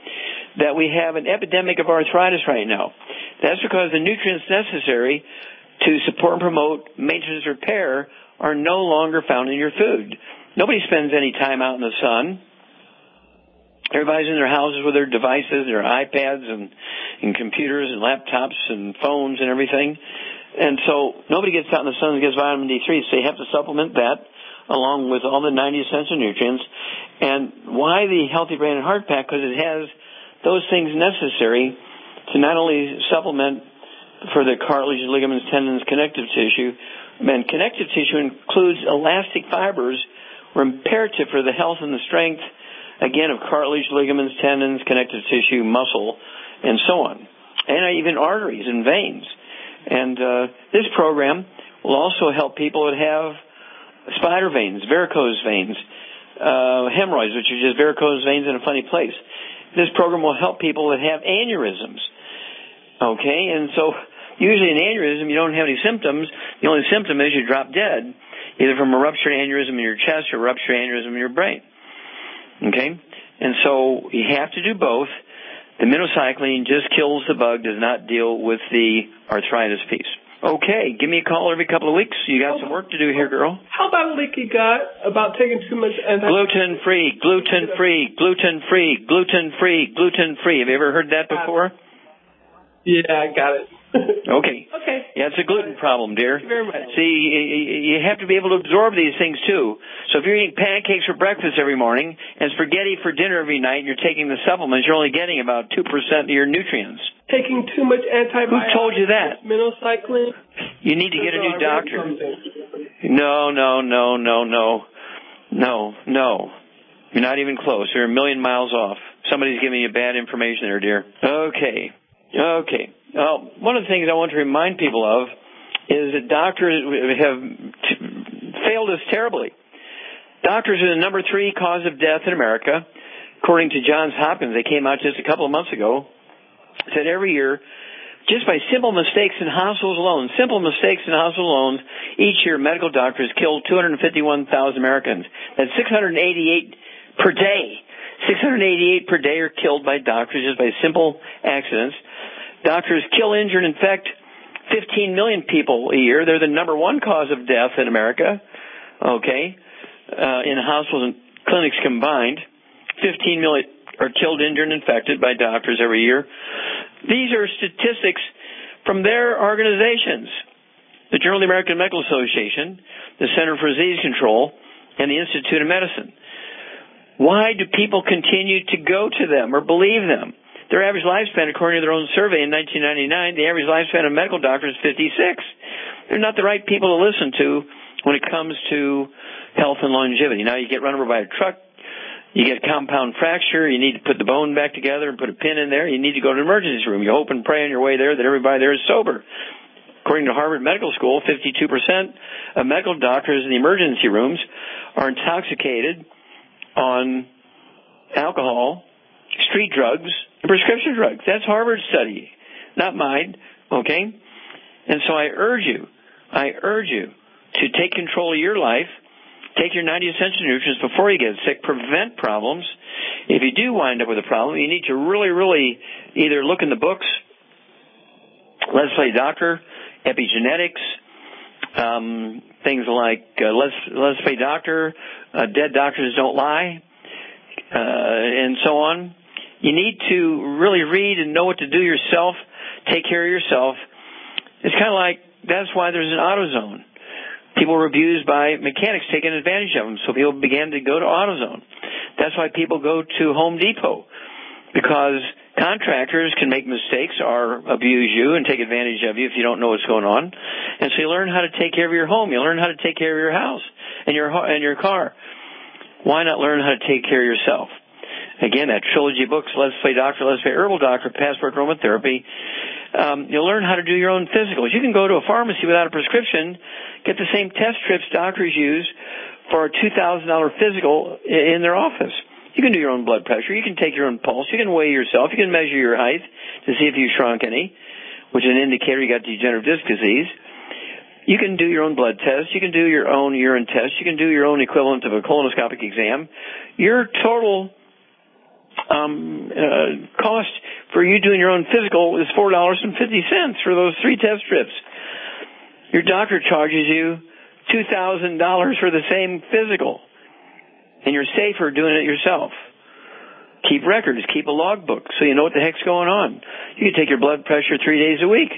Speaker 2: that we have an epidemic of arthritis right now. That's because the nutrients necessary to support and promote maintenance repair are no longer found in your food. Nobody spends any time out in the sun. Everybody's in their houses with their devices, their iPads and computers and laptops and phones and everything. And so nobody gets out in the sun and gets vitamin D3, so you have to supplement that along with all the 90 essential nutrients. And why the Healthy Brain and Heart Pack? Because it has those things necessary to not only supplement for the cartilage, ligaments, tendons, connective tissue, and connective tissue includes elastic fibers, were imperative for the health and the strength, again, of cartilage, ligaments, tendons, connective tissue, muscle, and so on, and even arteries and veins. And this program will also help people that have spider veins, varicose veins, hemorrhoids, which are just varicose veins in a funny place. This program will help people that have aneurysms. Okay, and so usually an aneurysm, you don't have any symptoms. The only symptom is you drop dead, either from a ruptured aneurysm in your chest or a ruptured aneurysm in your brain. Okay, and so you have to do both. The minocycline just kills the bug, does not deal with the arthritis piece. Okay, give me a call every couple of weeks. You got some work to do here, girl.
Speaker 19: How about leaky gut? About taking too much
Speaker 2: gluten-free, gluten-free, gluten-free, gluten-free, gluten-free. Have you ever heard that before?
Speaker 19: Yeah, I got it.
Speaker 2: Okay.
Speaker 19: Okay.
Speaker 2: Yeah, it's a gluten problem, dear.
Speaker 19: Thank you very much.
Speaker 2: See, you have to be able to absorb these things, too. So if you're eating pancakes for breakfast every morning and spaghetti for dinner every night and you're taking the supplements, you're only getting about 2% of your nutrients.
Speaker 19: Taking too much antibiotics.
Speaker 2: Who told you that?
Speaker 19: Minocycline.
Speaker 2: You need to get a new doctor. No. You're not even close. You're a million miles off. Somebody's giving you bad information there, dear. Okay. Well, one of the things I want to remind people of is that doctors have failed us terribly. Doctors are the number 3 cause of death in America. According to Johns Hopkins, they came out just a couple of months ago, said every year, just by simple mistakes in hospitals alone, each year medical doctors killed 251,000 Americans. That's 688 per day. 688 per day are killed by doctors just by simple accidents. Doctors kill, injure, and infect 15 million people a year. They're the number 1 cause of death in America, okay, in hospitals and clinics combined. 15 million are killed, injured, and infected by doctors every year. These are statistics from their organizations, the Journal of the American Medical Association, the Center for Disease Control, and the Institute of Medicine. Why do people continue to go to them or believe them? Their average lifespan, according to their own survey in 1999, the average lifespan of medical doctors is 56. They're not the right people to listen to when it comes to health and longevity. Now, you get run over by a truck, you get a compound fracture, you need to put the bone back together and put a pin in there, you need to go to an emergency room. You hope and pray on your way there that everybody there is sober. According to Harvard Medical School, 52% of medical doctors in the emergency rooms are intoxicated on alcohol, street drugs, and prescription drugs. That's Harvard's study, not mine, okay? And so I urge you to take control of your life, take your 90 essential nutrients before you get sick, prevent problems. If you do wind up with a problem, you need to really either look in the books, Let's Play Doctor, epigenetics, things like Let's Play Doctor, Dead Doctors Don't Lie, and so on. You need to really read and know what to do yourself, take care of yourself. It's kind of like, that's why there's an AutoZone. People were abused by mechanics taking advantage of them, so people began to go to AutoZone. That's why people go to Home Depot, because contractors can make mistakes or abuse you and take advantage of you if you don't know what's going on. And so you learn how to take care of your home. You learn how to take care of your house and your car. Why not learn how to take care of yourself? Again, that trilogy of books, Let's Play Doctor, Let's Play Herbal Doctor, Passport Aromatherapy, you'll learn how to do your own physicals. You can go to a pharmacy without a prescription, get the same test strips doctors use for a $2,000 physical in their office. You can do your own blood pressure. You can take your own pulse. You can weigh yourself. You can measure your height to see if you shrunk any, which is an indicator you got degenerative disc disease. You can do your own blood test. You can do your own urine test. You can do your own equivalent of a colonoscopic exam. Your total cost for you doing your own physical is $4.50 for those 3 test strips. Your doctor charges you $2,000 for the same physical, and you're safer doing it yourself. Keep records, keep a logbook so you know what the heck's going on. You can take your blood pressure 3 days a week.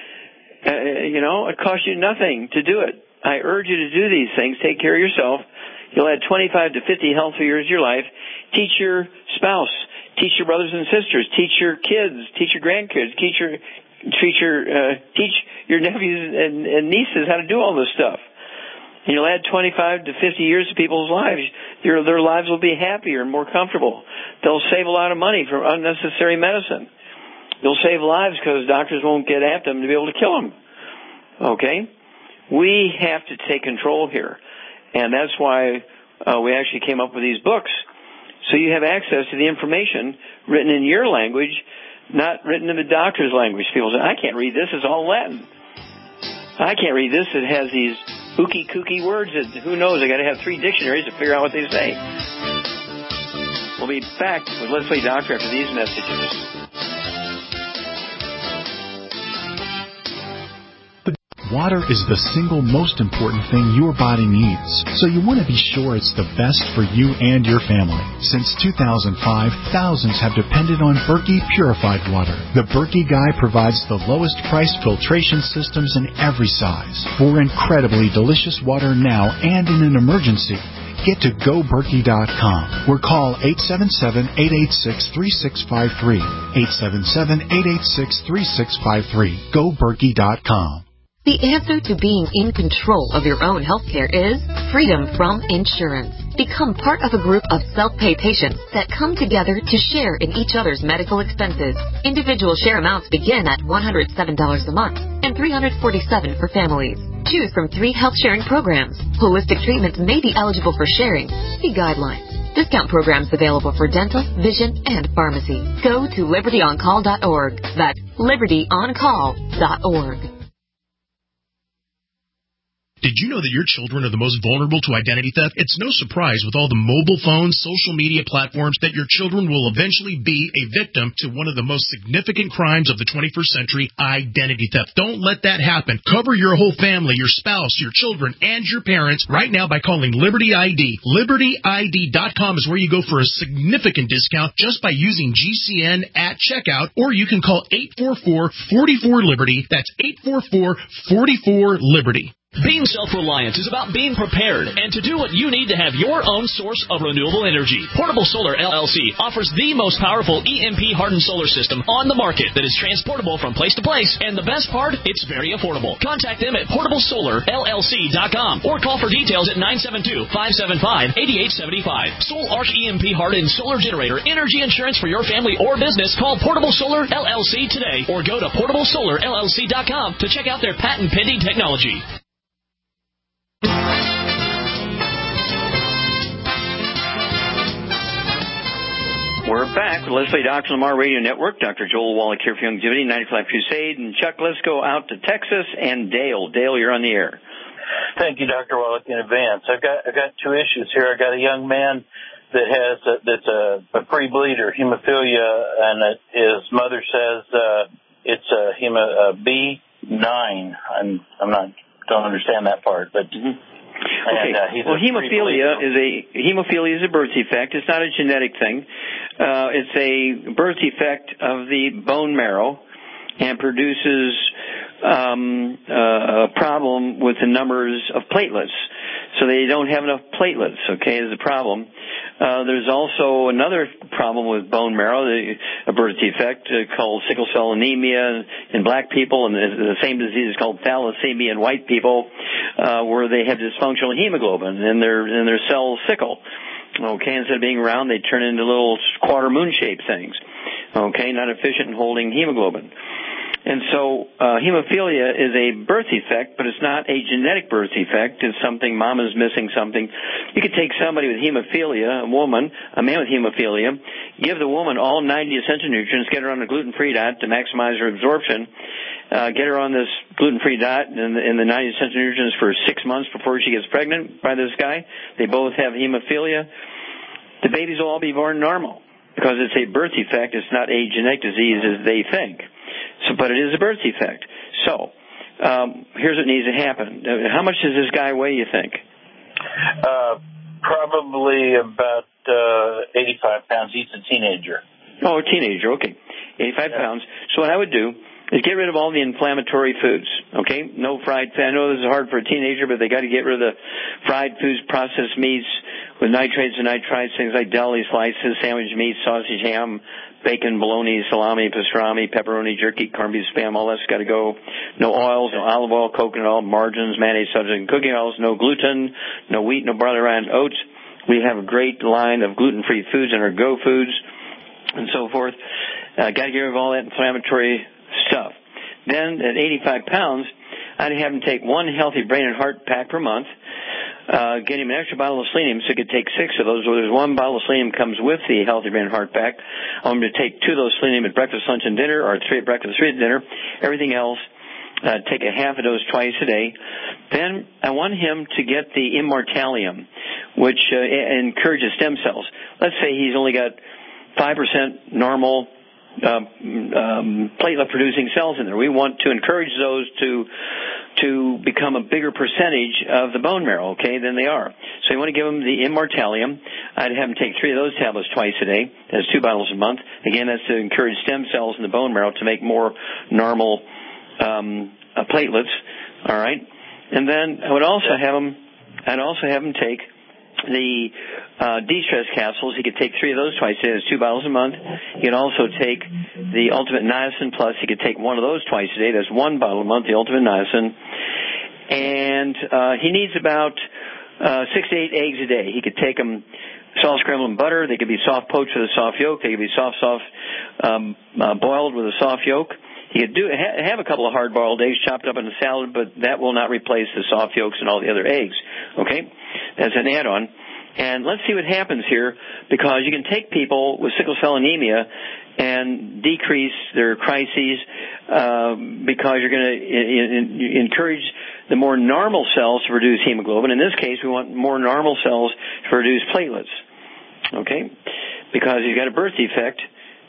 Speaker 2: It costs you nothing to do it. I urge you to do these things. Take care of yourself. You'll add 25 to 50 healthy years of your life. Teach your spouse. Teach your brothers and sisters. Teach your kids. Teach your grandkids. Teach your nephews and nieces how to do all this stuff. And you'll add 25 to 50 years to people's lives. Their lives will be happier and more comfortable. They'll save a lot of money for unnecessary medicine. They'll save lives because doctors won't get at them to be able to kill them. Okay? We have to take control here. And that's why we actually came up with these books. So you have access to the information written in your language, not written in the doctor's language. People say, I can't read this. It's all Latin. I can't read this. It has these ooky kooky words that who knows? I got to have 3 dictionaries to figure out what they say. We'll be back with Leslie Doctor after these messages.
Speaker 14: Water is the single most important thing your body needs, so you want to be sure it's the best for you and your family. Since 2005, thousands have depended on Berkey purified water. The Berkey Guy provides the lowest priced filtration systems in every size for incredibly delicious water now and in an emergency. Get to GoBerkey.com or call 877-886-3653. 877-886-3653. GoBerkey.com.
Speaker 20: The answer to being in control of your own healthcare is freedom from insurance. Become part of a group of self-pay patients that come together to share in each other's medical expenses. Individual share amounts begin at $107 a month and $347 for families. Choose from 3 health sharing programs. Holistic treatments may be eligible for sharing. See guidelines. Discount programs available for dental, vision, and pharmacy. Go to libertyoncall.org. That's libertyoncall.org.
Speaker 21: Did you know that your children are the most vulnerable to identity theft? It's no surprise with all the mobile phones, social media platforms that your children will eventually be a victim to one of the most significant crimes of the 21st century, identity theft. Don't let that happen. Cover your whole family, your spouse, your children, and your parents right now by calling Liberty ID. LibertyID.com is where you go for a significant discount just by using GCN at checkout, or you can call 844-44-LIBERTY. That's 844-44-LIBERTY.
Speaker 4: Being self-reliant is about being prepared and to do what you need to have your own source of renewable energy. Portable Solar LLC offers the most powerful EMP-hardened solar system on the market that is transportable from place to place, and the best part, it's very affordable. Contact them at portablesolarllc.com or call for details at 972-575-8875. Soul Arch EMP-hardened solar generator energy insurance for your family or business. Call Portable Solar LLC today or go to portablesolarllc.com to check out their patent-pending technology.
Speaker 2: We're back with Leslie Dr. Lamar Radio Network. Dr. Joel Wallach here for Youngevity, 95 Crusade. And Chuck, let's go out to Texas and Dale. Dale, you're on the air.
Speaker 22: Thank you, Dr. Wallach, in advance. I've got 2 issues here. I got a young man that has that's a pre-bleeder, hemophilia, and his mother says it's B9. Don't understand that part, but.
Speaker 2: Okay. Well, hemophilia is a birth defect. It's not a genetic thing. It's a birth defect of the bone marrow and produces a problem with the numbers of platelets. So they don't have enough platelets, okay, is the problem. There's also another problem with bone marrow, a birth defect called sickle cell anemia in black people, and the same disease is called thalassemia in white people, where they have dysfunctional hemoglobin and their cells sickle. Okay, instead of being round, they turn into little quarter moon-shaped things. Okay, not efficient in holding hemoglobin. And so hemophilia is a birth defect, but it's not a genetic birth defect. It's something, mom is missing something. You could take somebody with hemophilia, a man with hemophilia, give the woman all 90 essential nutrients, get her on a gluten-free diet to maximize her absorption, get her on this gluten-free diet and the 90 essential nutrients for 6 months before she gets pregnant by this guy. They both have hemophilia. The babies will all be born normal. because it's a birth defect. It's not a genetic disease as they think. But it is a birth defect. So here's what needs to happen. How much does this guy weigh, you think?
Speaker 22: Probably about 85 pounds. He's a teenager.
Speaker 2: Oh, a teenager, okay. 85 pounds. So what I would do is get rid of all the inflammatory foods, okay? No fried food. I know this is hard for a teenager, but they got to get rid of the fried foods, processed meats with nitrates and nitrites, things like deli slices, sandwich meat, sausage, ham, bacon, bologna, salami, pastrami, pepperoni, jerky, corned beef, spam, all that's got to go. No oils, no olive oil, coconut oil, margarines, mayonnaise, substitute, cooking oils, no gluten, no wheat, no barley, rye, and oats. We have a great line of gluten-free foods in our Go Foods and so forth. Got to get rid of all that inflammatory stuff. Then at 85 pounds, I'd have him take one healthy brain and heart pack per month, get him an extra bottle of selenium so he could take 6 of those. Well, there's one bottle of selenium comes with the healthy brain and heart pack. I want him to take 2 of those selenium at breakfast, lunch, and dinner, or 3 at breakfast, 3 at dinner. Everything else, take a half a dose twice a day. Then I want him to get the Immortalium, which encourages stem cells. Let's say he's only got 5% normal platelet-producing cells in there. We want to encourage those to become a bigger percentage of the bone marrow, okay, than they are. So you want to give them the Immortalium. I'd have them take 3 of those tablets twice a day. That's 2 bottles a month. Again, that's to encourage stem cells in the bone marrow to make more normal platelets, all right? And then I would also have them take the de-stress capsules. He could take 3 of those twice a day. That's 2 bottles a month. He could also take the Ultimate Niacin Plus. He could take 1 of those twice a day. That's 1 bottle a month, the Ultimate Niacin. And he needs about 6 to 8 eggs a day. He could take them soft scrambled in butter. They could be soft poached with a soft yolk. They could be soft boiled with a soft yolk. You could have a couple of hard-boiled eggs chopped up in a salad, but that will not replace the soft yolks and all the other eggs. Okay? That's an add-on. And let's see what happens here, because you can take people with sickle cell anemia and decrease their crises because you're going to encourage the more normal cells to produce hemoglobin. In this case, we want more normal cells to produce platelets. Okay? Because you've got a birth defect.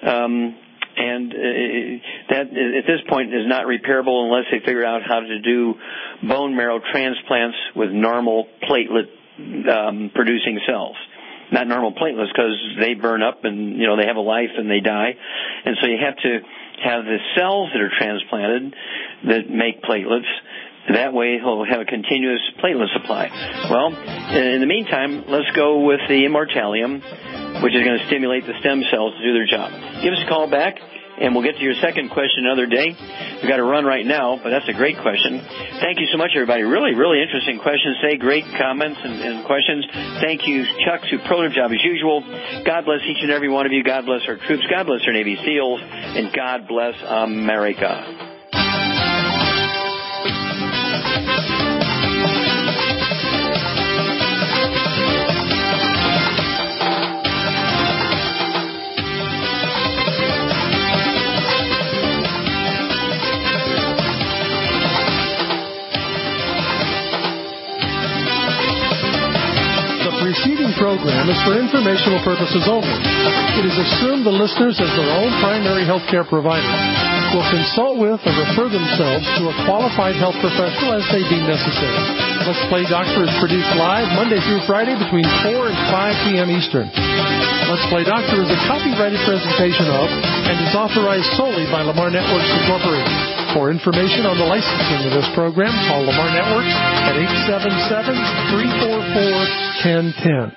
Speaker 2: And that at this point is not repairable unless they figure out how to do bone marrow transplants with normal platelet producing cells. Not normal platelets, because they burn up and they have a life and they die. And so you have to have the cells that are transplanted that make platelets. That way he'll have a continuous platelet supply. Well, in the meantime, let's go with the Immortalium, which is going to stimulate the stem cells to do their job. Give us a call back, and we'll get to your second question another day. We've got to run right now, but that's a great question. Thank you so much, everybody. Really, really interesting questions today. Great comments and questions. Thank you, Chuck. Superlative job as usual. God bless each and every one of you. God bless our troops. God bless our Navy SEALs. And God bless America.
Speaker 8: The preceding program is for informational purposes only. It is assumed the listeners, as their own primary health care provider, will consult with or refer themselves to a qualified health professional as they deem necessary. Let's Play Doctor is produced live Monday through Friday between 4 and 5 p.m. Eastern. Let's Play Doctor is a copyrighted presentation of and is authorized solely by Lamar Networks Incorporated. For information on the licensing of this program, call Lamar Networks at 877-344-1010.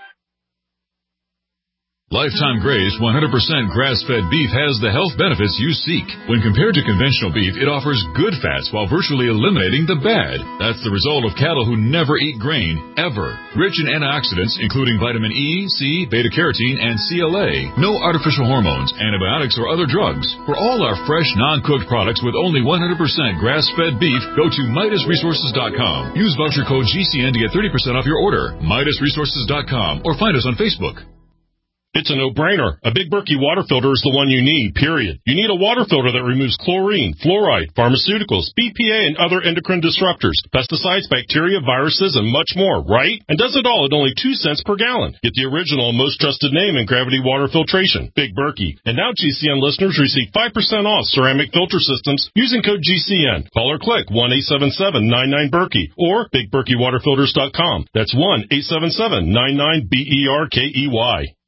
Speaker 18: Lifetime Graze 100% grass-fed beef has the health benefits you seek. When compared to conventional beef, it offers good fats while virtually eliminating the bad. That's the result of cattle who never eat grain, ever. Rich in antioxidants, including vitamin E, C, beta-carotene, and CLA. No artificial hormones, antibiotics, or other drugs. For all our fresh, non-cooked products with only 100% grass-fed beef, go to MidasResources.com. Use voucher code GCN to get 30% off your order. MidasResources.com, or find us on Facebook.
Speaker 3: It's a no-brainer. A Big Berkey water filter is the one you need, period. You need a water filter that removes chlorine, fluoride, pharmaceuticals, BPA, and other endocrine disruptors, pesticides, bacteria, viruses, and much more, right? And does it all at only 2 cents per gallon. Get the original and most trusted name in gravity water filtration, Big Berkey. And now GCN listeners receive 5% off ceramic filter systems using code GCN. Call or click 1-877-99-BERKEY or BigBerkeyWaterFilters.com. That's 1-877-99-BERKEY.